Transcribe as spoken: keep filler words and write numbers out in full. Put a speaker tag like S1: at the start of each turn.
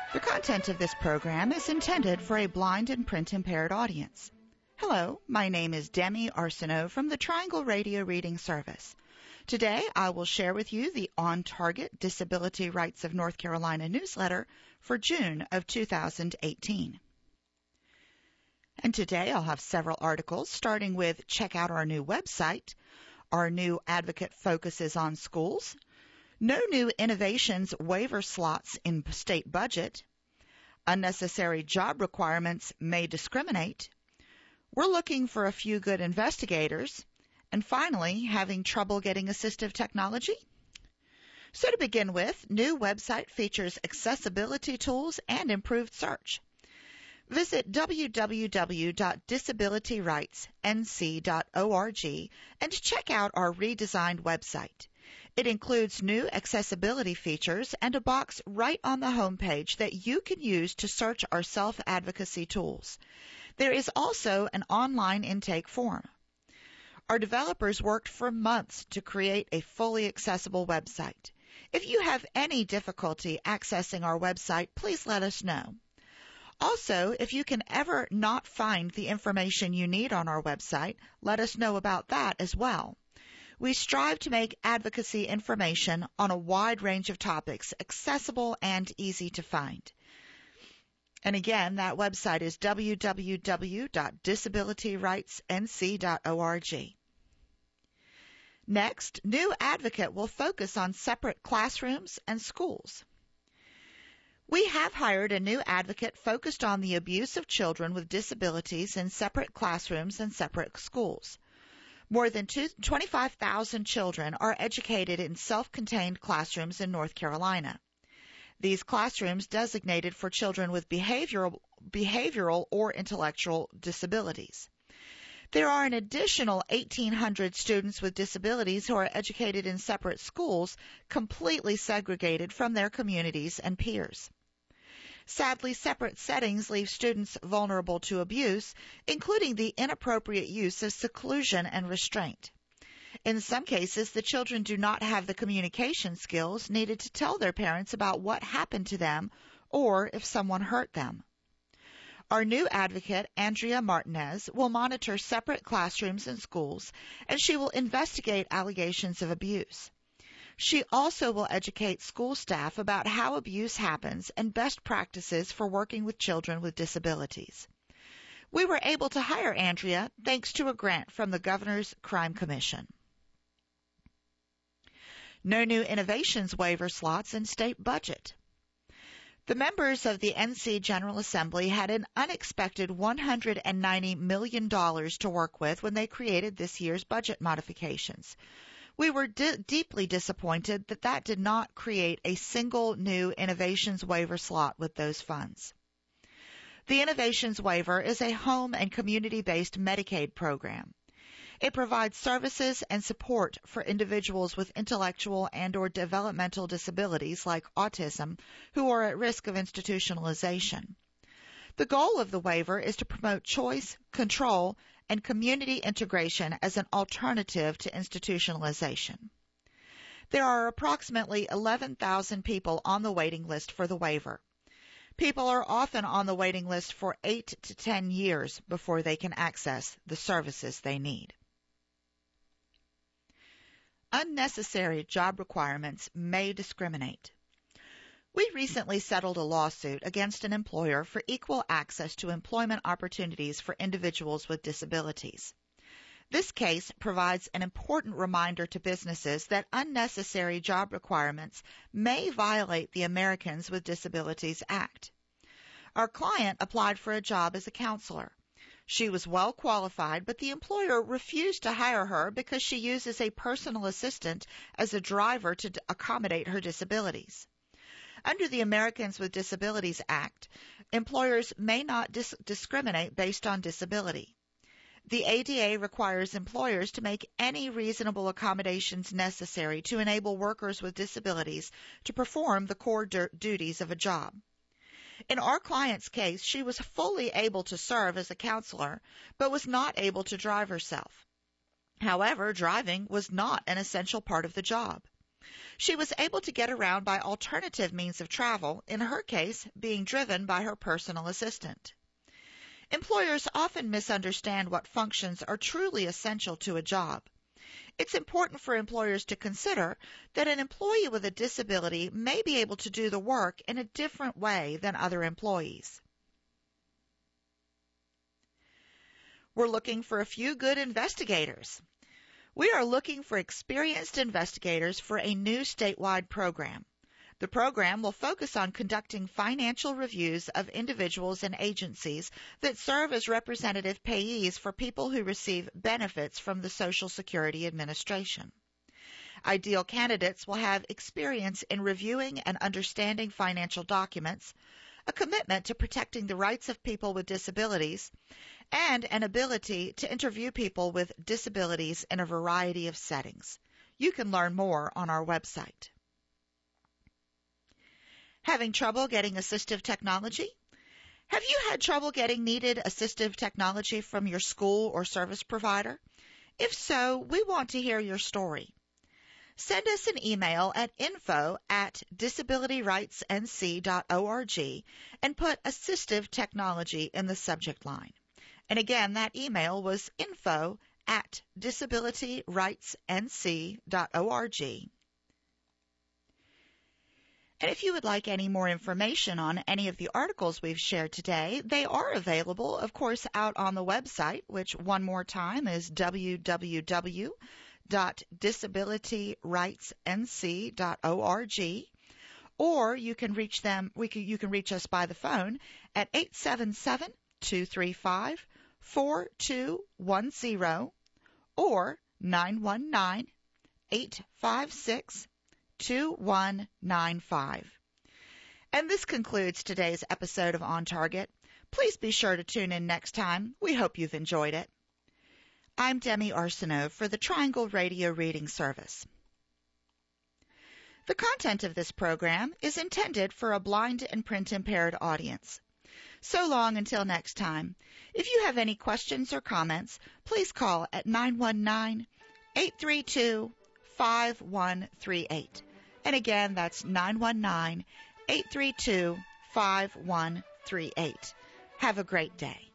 S1: The content of this program is intended for a blind and print-impaired audience. Hello, my name is Demi Arsenault from the Triangle Radio Reading Service. Today, I will share with you the On Target Disability Rights of North Carolina newsletter for June of two thousand eighteen. And today, I'll have several articles, starting with check out our new website. Our new advocate focuses on schools. No new innovations waiver slots in state budget. Unnecessary job requirements may discriminate. We're looking for a few good investigators. And finally, having trouble getting assistive technology? So to begin with, new website features accessibility tools and improved search. Visit w w w dot disability rights n c dot org and check out our redesigned website. It includes new accessibility features and a box right on the homepage that you can use to search our self-advocacy tools. There is also an online intake form. Our developers worked for months to create a fully accessible website. If you have any difficulty accessing our website, please let us know. Also, if you can ever not find the information you need on our website, let us know about that as well. We strive to make advocacy information on a wide range of topics accessible and easy to find. And again, that website is w w w dot disability rights n c dot org. Next, New Advocate will focus on separate classrooms and schools. We have hired a new advocate focused on the abuse of children with disabilities in separate classrooms and separate schools. More than twenty-five thousand children are educated in self-contained classrooms in North Carolina. These classrooms designated for children with behavioral, behavioral or intellectual disabilities. There are an additional eighteen hundred students with disabilities who are educated in separate schools, completely segregated from their communities and peers. Sadly, separate settings leave students vulnerable to abuse, including the inappropriate use of seclusion and restraint. In some cases, the children do not have the communication skills needed to tell their parents about what happened to them or if someone hurt them. Our new advocate, Andrea Martinez, will monitor separate classrooms and schools, and she will investigate allegations of abuse. She also will educate school staff about how abuse happens and best practices for working with children with disabilities. We were able to hire Andrea thanks to a grant from the Governor's Crime Commission. No new innovations waiver slots in state budget. The members of the N C General Assembly had an unexpected one hundred ninety million dollars to work with when they created this year's budget modifications. We were di- deeply disappointed that that did not create a single new innovations waiver slot with those funds. The Innovations Waiver is a home and community-based Medicaid program. It provides services and support for individuals with intellectual and or developmental disabilities like autism who are at risk of institutionalization. The goal of the waiver is to promote choice, control, and community integration as an alternative to institutionalization. There are approximately eleven thousand people on the waiting list for the waiver. People are often on the waiting list for eight to ten years before they can access the services they need. Unnecessary job requirements may discriminate. We recently settled a lawsuit against an employer for equal access to employment opportunities for individuals with disabilities. This case provides an important reminder to businesses that unnecessary job requirements may violate the Americans with Disabilities Act. Our client applied for a job as a counselor. She was well qualified, but the employer refused to hire her because she uses a personal assistant as a driver to accommodate her disabilities. Under the Americans with Disabilities Act, employers may not dis- discriminate based on disability. The A D A requires employers to make any reasonable accommodations necessary to enable workers with disabilities to perform the core du- duties of a job. In our client's case, she was fully able to serve as a counselor, but was not able to drive herself. However, driving was not an essential part of the job. She was able to get around by alternative means of travel, in her case, being driven by her personal assistant. Employers often misunderstand what functions are truly essential to a job. It's important for employers to consider that an employee with a disability may be able to do the work in a different way than other employees. We're looking for a few good investigators. We are looking for experienced investigators for a new statewide program. The program will focus on conducting financial reviews of individuals and agencies that serve as representative payees for people who receive benefits from the Social Security Administration. Ideal candidates will have experience in reviewing and understanding financial documents, a commitment to protecting the rights of people with disabilities, and an ability to interview people with disabilities in a variety of settings. You can learn more on our website. Having trouble getting assistive technology? Have you had trouble getting needed assistive technology from your school or service provider? If so, we want to hear your story. Send us an email at info at disability rights n c dot org and put assistive technology in the subject line. And again, that email was info at disability rights n c dot org. And if you would like any more information on any of the articles we've shared today, they are available, of course, out on the website, which one more time is w w w dot disability rights n c dot org, or you can reach them. We can, you can reach us by the phone at eight seven seven, two three five, four two one zero or nine one nine, eight five six, two one nine five. And this concludes today's episode of On Target. Please be sure to tune in next time. We hope you've enjoyed it. I'm Demi Arsenault for the Triangle Radio Reading Service. The content of this program is intended for a blind and print-impaired audience. So long until next time. If you have any questions or comments, please call at nine one nine, eight three two, five one three eight. And again, that's nine one nine, eight three two, five one three eight. Have a great day.